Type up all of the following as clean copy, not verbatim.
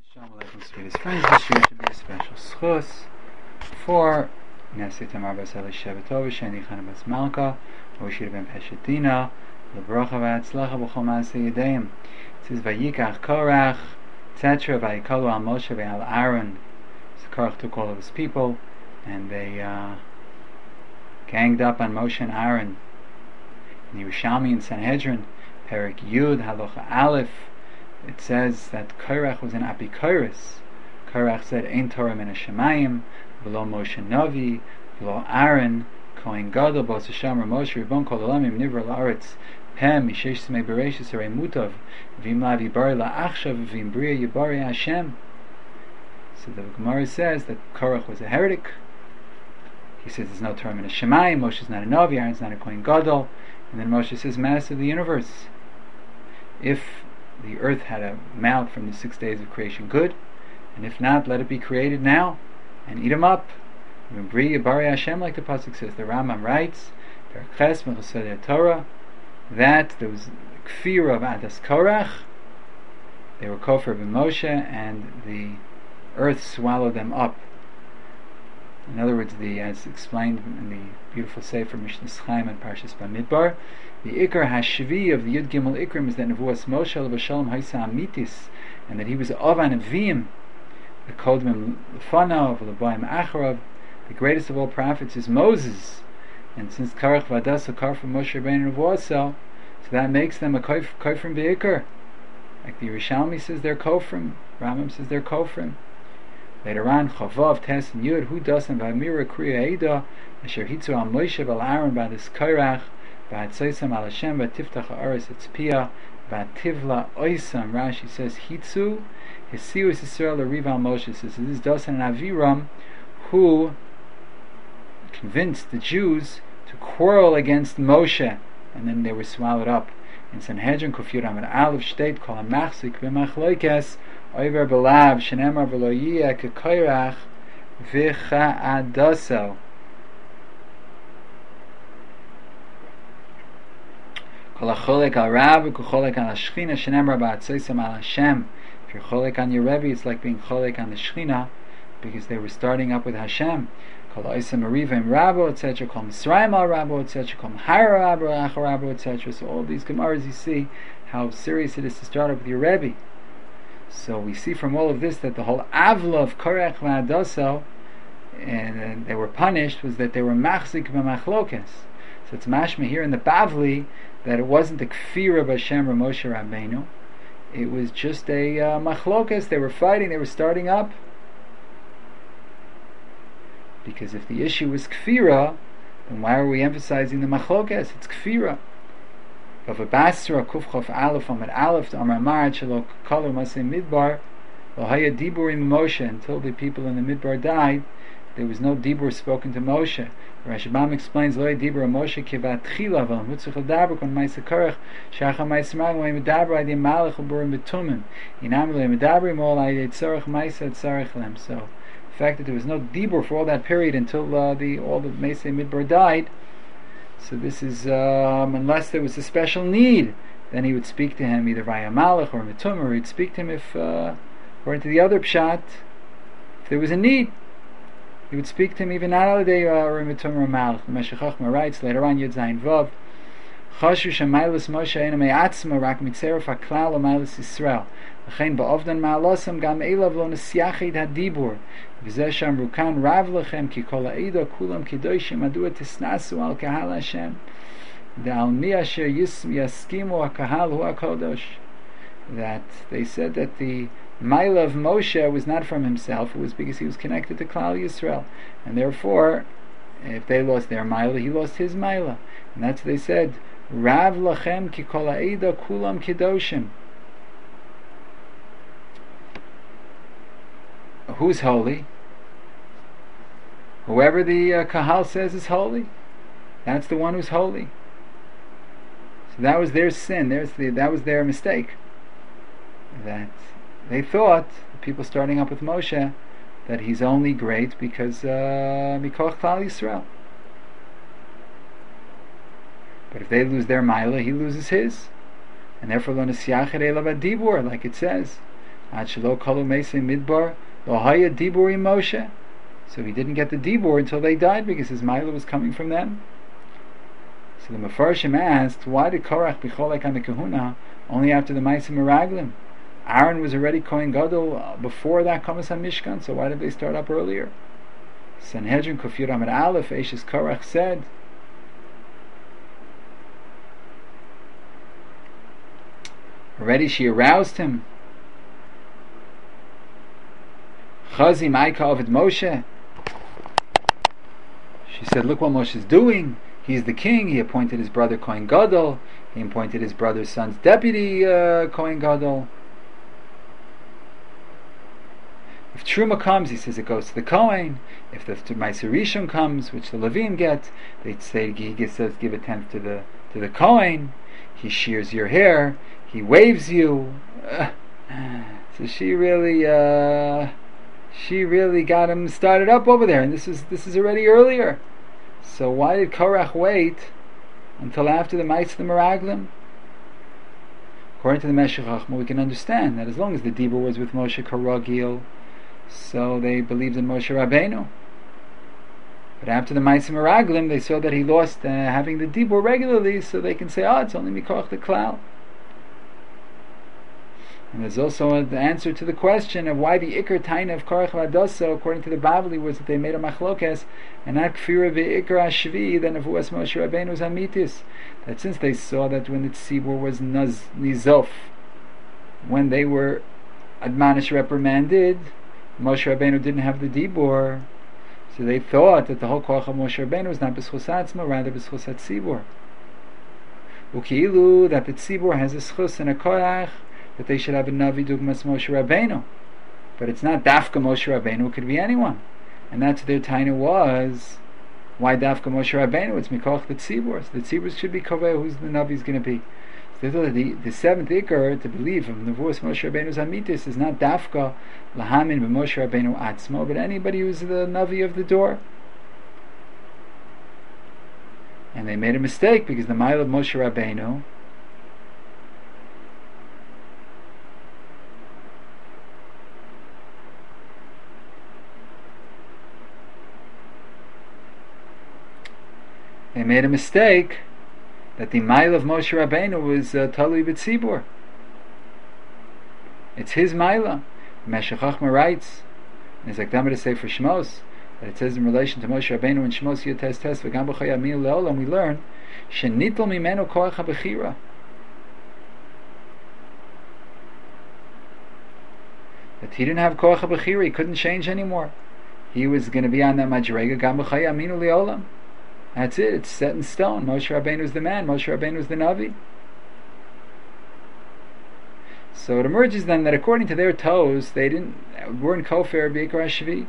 Shalom Aleichem, sweetest friends. This year should be a special schus for Nesei Tamar Bas Eli Shevetov, Sheni Chana Bas Malka, Oshir Ben Peshetina, Lebrocha V'Atzlacha B'chol Maaseh Yedeim. It says Vayikach Korach, etc. Vayikalu Al Moshe Ve'Al Aaron. So Korach took all of his people, and they ganged up on Moshe and Aaron. In Yerushalmi and Sanhedrin, Perek Yud Halacha Aleph, it says that Korach was an Apikoros. Korach said, Ein Torah min Hashemayim, v'lo Moshe Navi, v'lo Aaron, Kohen Gadol, Bos Hashem, Moshe, Ribbon Kol Olamim, Nivra La'aretz, Pem, Mishesh Smei Bereshis, Arei Mutav, V'im Lav Yibari La'achshav, V'im Bria Yibari Hashem. So the Gemara says that Korach was a heretic. He says there's no Torah min Hashemayim, Moshe is not a Navi, Aaron's not a Kohen Gadol, and then Moshe says, Master of the universe. If the earth had a mouth from the 6 days of creation, good, and if not, let it be created now and eat them up. Bri Yibari Hashem, like the pasuk says. The Rambam writes, Torah, that there was kfir of Adas Korach. They were kofar b'Moshe, and the earth swallowed them up. In other words, as explained in the beautiful sefer Mishnas Chaim and Parshas Bamidbar, the Ikar Hashvi of the Yud Gimel Ikrim is that Nevuas Moshe L'Bashalom Haisa Amitis, and that he was of Anavim, the Kodmim L'Fanav, L'Boim Acharav. The greatest of all prophets is Moses, and since Karach Vadas Akar from Moshe Rabbeinu Nevuasa, so that makes them a Kofrim Be'ikar. Like the Yerushalmi says they're Kofrim, Rambam says they're Kofrim. Later on, Chavav, Tes, and Yud, Hu Dasan, V'amira, Kriya Eida, Asher Hitzu Al Moshe, V'al Aaron, V'adis Korach, V'atzoisam Al Hashem, V'atiftach Ha'aretz Etzpiyah, V'ativla Oisam. Rashi says, Hitzu, Hisiu is Yisrael, L'riv Al Moshe. Says, this is Dasan and Aviram, who convinced the Jews to quarrel against Moshe, and then they were swallowed up. In Sanhedrin, Kufyud Amid Aleph, Shteit, Kol HaMachzik, V'machloikes, Oiver Belav, Shenemar Veloyia, Kekoirach, Vicha Adaso. Kol HaCholek Al Rab, Kucholek Al Shechina, Shenemar Ba'atzoisam Al Hashem. If you're Cholek on your Rebbe, it's like being Cholek on the Shechina, because they were starting up with Hashem. Kol Oisam Arivim Rabo, etc. Kol Misraim Al Rabo, etc. Kol Mahara Rabo, Achar Rabo, etc. So all these Gemaras, you see how serious it is to start up with your Rebbe. So we see from all of this that the whole avla of Korach v'Adaso, and they were punished, was that they were machzik b'machlokes. So it's mashma here in the Bavli that it wasn't the kfir of Hashem or Moshe Rabbeinu. It was just a machlokes. They were fighting. They were starting up. Because if the issue was kfira, then why are we emphasizing the machlokes? It's kfira. Of a Basra, Kufchof Aleph, Amad Aleph, Amar Marat, Shalok, Kalu, Masay Midbar, Lohaya Diburim Moshe, until the people in the Midbar died, there was no Dibur spoken to Moshe. Rashbam explains, Lohaya Dibur Moshe, Kivat Chila, Vel, Mutzuch Daber, Kon Maisa Korach, Shacha Maisa Mag, Lohaya Medaber, Adi Malach, Burim Betumim, Inam Lohaya Medaber, Mol, Adi Tzarech Maisa, Tzarech Lem. So, the fact that there was no Dibur for all that period until all the Maisa Midbar died, so this is, unless there was a special need, then he would speak to him either via Malach or Mitum, or he'd speak to him if, according to the other Pshat, if there was a need, he would speak to him even not all day or Mitum or Malach. The Meshech Chochmah writes later on, Yud Zayin Vav, Chashu Shemailus Moshe Eina Me'atzma Rak Mitzeref HaKlal O'Mailus Yisrael L'chein Ba'ovdan Ma'alosam Gam Eilav Lo Nesyachid HaDibur V'zeh Shamru Kan Rav Lechem Ki Kol Ha'ida Kulam Kedoshim Adua Tisnasu Al Kahal Hashem Da'al Mi Asher Yaskimu HaKahal Hu HaKodosh. That they said that the Maila of Moshe was not from himself, it was because he was connected to Klal Yisrael, and therefore if they lost their Maila, he lost his Maila, and that's what they said, Rav Lachem Ki Kol Ha'ida Kulam Kedoshim. Who's holy? Whoever the Kahal says is holy, that's the one who's holy. So that was their sin, that was their mistake. That they thought, the people starting up with Moshe, that he's only great because Mikoch Klal Yisrael. But if they lose their Maila, he loses his. And therefore, Lo Nesyachid Elav HaDibur, like it says, Achelo Kalu Mesei Midbar Lohaya Diburi Moshe. So he didn't get the Dibur until they died because his Maila was coming from them. So the Mefarshim asked, why did Korach be Cholek on the Kahuna only after the Ma'aseh Meraglim? Aaron was already Kohen Gadol before that Kamas HaMishkan, so why did they start up earlier? Sanhedrin Kuf Yud Amud Aleph, Eishes Korach said, already she aroused him. Chazi Maika Ovid Moshe. She said, look what Moshe is doing. He's the king. He appointed his brother Kohen Gadol. He appointed his brother's son's deputy Kohen Gadol. If Truma comes, he says it goes to the Kohen. If the Ma'aser Rishon comes, which the Levim get, they say he says give a tenth to the Kohen. He shears your hair. He waves you. So she really got him started up over there, and this is already earlier. So why did Korach wait until after the Ma'aseh the Meraglim? According to the Meshech Chochmah, we can understand that as long as the Dibur was with Moshe Karagil, so they believed in Moshe Rabbeinu. But after the Ma'aseh Meraglim, they saw that he lost having the Dibur regularly, so they can say, it's only Mikoch the Klal. And there's also an answer to the question of why the Iker Taina of Korach V'Adasa, according to the Bavli, was that they made a machlokes, and not Kfira V'Ikar Hashvi, then Nevuas Moshe Rabbeinu's Hamitis. That since they saw that when the Tzibur was Nizof, when they were admonished, reprimanded, Moshe Rabbeinu didn't have the Dibur, so they thought that the whole Korach of Moshe Rabbeinu was not B'schus Atzma, rather B'schus Tzibur. Uki'ilu, that the Tzibur has a schus and a Korach, that they should have a Navi Dugmas Moshe Rabbeinu. But it's not Dafka Moshe Rabbeinu, it could be anyone. And that's their taina was, why Dafka Moshe Rabbeinu? It's Mikoch the Tzibur. So the Tzibur should be Koveh who's the Navi is going to be. So they thought the seventh Iker, to believe of Nevuos Moshe Rabbeinu's Amitis, is not Dafka Lahamin B'Moshe Rabbeinu Atzmo, but anybody who's the Navi of the door. And they made a mistake, because the Mile of Moshe Rabbeinu that the mile of Moshe Rabbeinu was Talui B'Tzibur. It's his mila. Meshech Chochmah writes, and it's like Damar to say for Shmos, that it says in relation to Moshe Rabbeinu in Shmos Yotes Tes V'gam B'Chay Aminu Le'olam, we learn Shenitol Mimenu Koach HaBechira, that he didn't have Koach HaBechira, he couldn't change anymore. He was going to be on that Madrega Gam B'Chay Aminu Le'olam. That's it, it's set in stone. Moshe Rabbeinu is the man, Moshe Rabbeinu is the Navi. So it emerges then that according to their toes, they weren't Kofer B'Ikar Hashvi.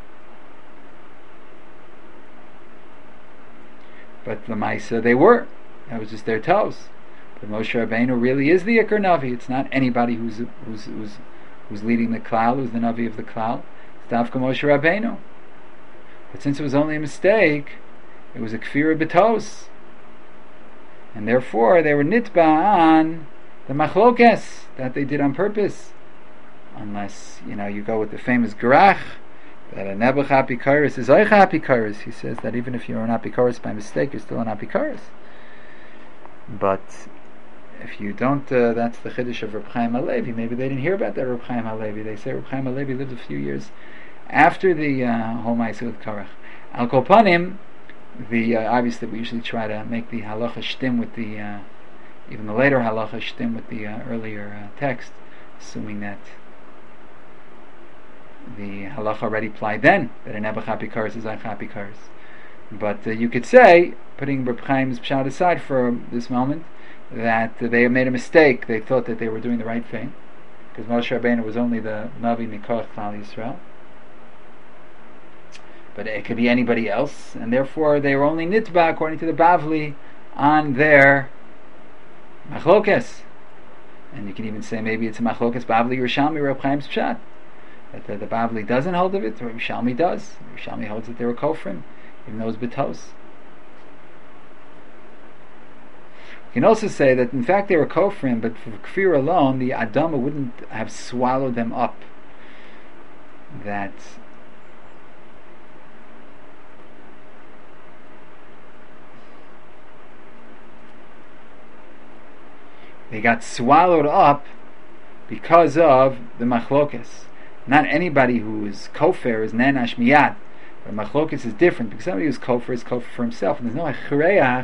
But the Maisa, they were. That was just their toes. But Moshe Rabbeinu really is the Ikar Navi. It's not anybody who's leading the Klal, who's the Navi of the Klal. It's Dafka Moshe Rabbeinu. But since it was only a mistake, it was a kfira b'tos, and therefore they were nitba on the machlokes that they did on purpose. Unless you go with the famous Gerach that a nebuch apikaris is oich apikaris. He says that even if you're an apikaris by mistake, you're still an apikaris. But if you don't, that's the chiddush of Reb Chaim Halevi. Maybe they didn't hear about that Reb Chaim Halevi. They say Reb Chaim Halevi lived a few years after the whole ma'aseh with Korach. Al kol panim, obviously we usually try to make the halacha shtim with the even the later halacha shtim with the earlier text, assuming that the halacha already applied then, that an nebuch apikaris is oich apikaris. But you could say, putting Reb Chaim's pshat aside for this moment, that they made a mistake. They thought that they were doing the right thing, because Moshe Rabbeinu was only the Navi Mikoch Klal Yisrael. But it could be anybody else, and therefore they were only nitba, according to the Bavli, on their machlokes. And you can even say maybe it's a machlokes Bavli Yerushalmi Reb Chaim's pshat, that the Bavli doesn't hold of it, or Yerushalmi does. Yerushalmi holds that they were kofrim, even though it's betos. You can also say that in fact they were kofrim, but for kfir alone, the Adama wouldn't have swallowed them up. That they got swallowed up because of the machlokes. Not anybody who is kofir is nenash miyad. But machlokes is different, because somebody who's kofir is kofir for himself, and there's no achreach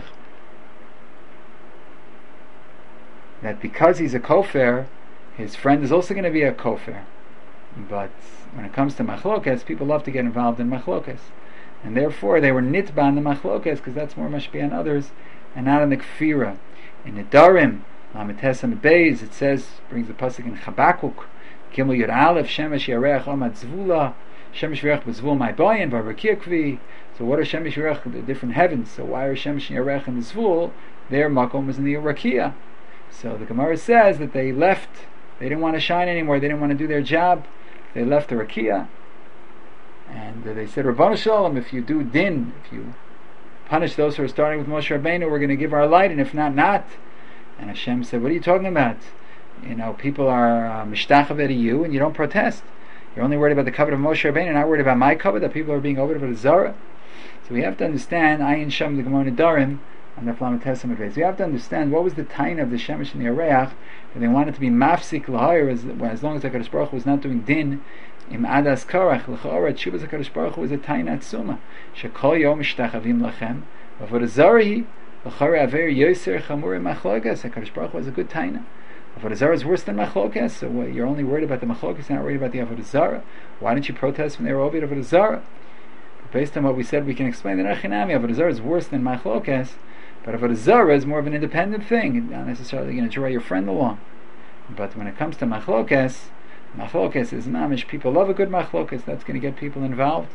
that because he's a kofir, his friend is also going to be a kofir. But when it comes to machlokes, people love to get involved in machlokes, and therefore they were nitba on the machlokes, because that's more mashpi on others, and not on the kfira. In the Darim, Lametesam Beis, it says, brings the pasuk in Chabakuk, Gimel Yud Aleph, Shemesh Yarech Amad Zvula, Shemesh Yarech B'Zvul My Bayin, Varakia Kvi. So what are Shemesh Yarech? The different heavens. So why are Shemesh Yarech and the Zvul? Their makom was in the Rakia. So the Gemara says that they left. They didn't want to shine anymore. They didn't want to do their job. They left the Rakia, and they said, Rabbanu Shalom, if you do din, if you punish those who are starting with Moshe Rabbeinu, we're going to give our light, and if not, not. And Hashem said, what are you talking about? People are mishtachave to you, and you don't protest. You're only worried about the covet of Moshe Rabbeinu, not worried about my covet, that people are being over about a Zara. So we have to understand, Ayin Shem the Gemara Nedarim, and the Flamatesam Beis. We have to understand what was the taina of the Shemesh and the Areach, and they wanted to be mafsik l'hayr, as long as HaKadosh Baruch Hu was not doing din, im adas karach, l'cha'ora, Tshuvas HaKadosh Baruch Hu was a taina atzuma, shekol yom mishtachavim lachem, avodah zarahi, l'cha'ora aver yoser chamurim machlokas. HaKadosh Baruch Hu was a good taina. Avodah Zarah is worse than Machlokas, so you're only worried about the Machlokas, you're not worried about the Avodah Zarah. Why didn't you protest when they were over Avodah Zarah? Based on what we said, we can explain that Achinami, Avodah Zarah is worse than Machlokas, but Avodah Zarah is more of an independent thing. You're not necessarily going to draw your friend along. But when it comes to Machlokas is mamish. People love a good Machlokas, that's going to get people involved.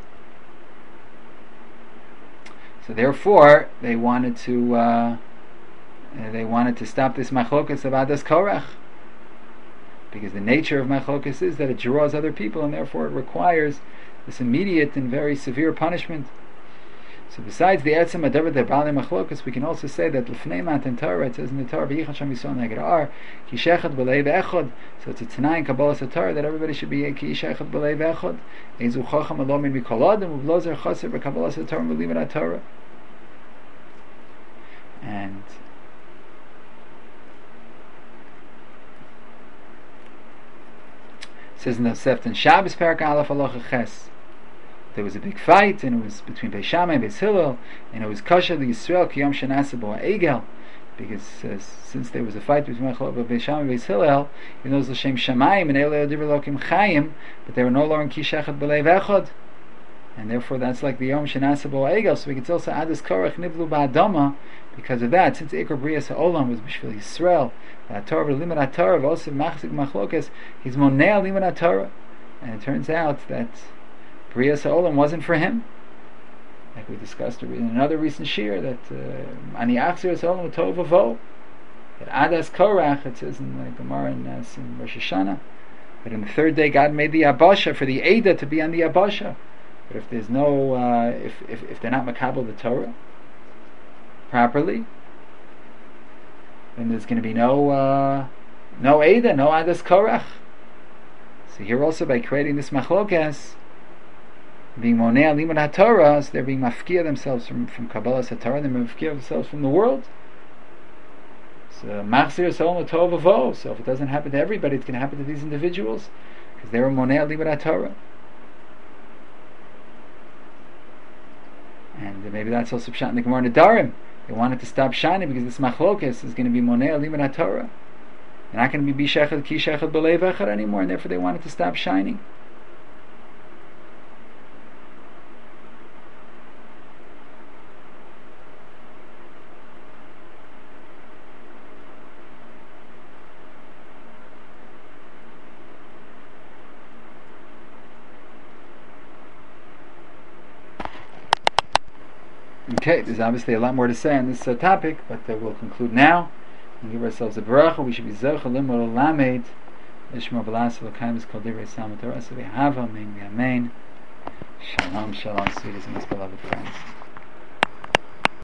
So therefore, they wanted to stop this machlokas of Adas Korach, because the nature of machlokas is that it draws other people, and therefore it requires this immediate and very severe punishment. So besides the etzem adavar the bali machlokas, we can also say that l'fnei matan Torah, it says in the Torah, v'yichad sham yisrael neged ar, ki shechad b'lei v'echad. So it's a tanai in Kabbalas Torah that everybody should be ki shechad b'lei v'echad. Ezu chacham alomin mikol adam u'vlozer chaser b'Kabbalas Torah v'livad Torah. And it says in the Sefton Shabbos Perak Aleph Halacha Ches, there was a big fight, and it was between Beis Shammai and Beis Hillel, and it was Kasha the Yisrael Kiyom Shenasa Bo Egel, because since there was a fight between Beis Shammai and Beis Hillel, even though it was L'Shem Shamayim and Elei Odiver Lokim Chayim, but they were no longer in Kishachat B'lei V'echad, and therefore that's like the Yom Shenasa Bo Egel. So we could also add this Korach Nivlu Ba'adama because of that. Since Ikar Brias HaOlam was B'shvil Yisrael, Torah Limud HaTorah, also Machzik Machlokas, he's Monei Limud HaTorah, and it turns out that Brias HaOlam wasn't for him, like we discussed in another recent shir, that Ani Achzir HaOlam Tov Avo, that Adas Korach, it says in the Gemara in Rosh Hashanah, that in the third day God made the Abasha for the Eidah to be on the Abasha. But if there's no, if they're not makabel the Torah properly, then there's going to be no Eidah, no Adas Korach. So here also, by creating this machlokas, being monei limud haTorah, so they're being mafkia themselves from Kabbalas HaTorah, they're mafkia themselves from the world. So machzir solom tov avo. So if it doesn't happen to everybody, it's going to happen to these individuals because they were monei limud haTorah. And maybe that's also pshat in the Gemara Nedarim. They wanted to stop shining because this machlokas is going to be monei limud haTorah. They're not going to be bishechad ki shechad b'lei v'echad anymore, and therefore they wanted to stop shining. Okay, there's obviously a lot more to say on this topic, but we'll conclude now and give ourselves a bracha. We should be zech limud lamed ishma b'las v'kaimis kol divrei salmat Torah. So we have amen, amen. Shalom, shalom, sweetest and most beloved friends.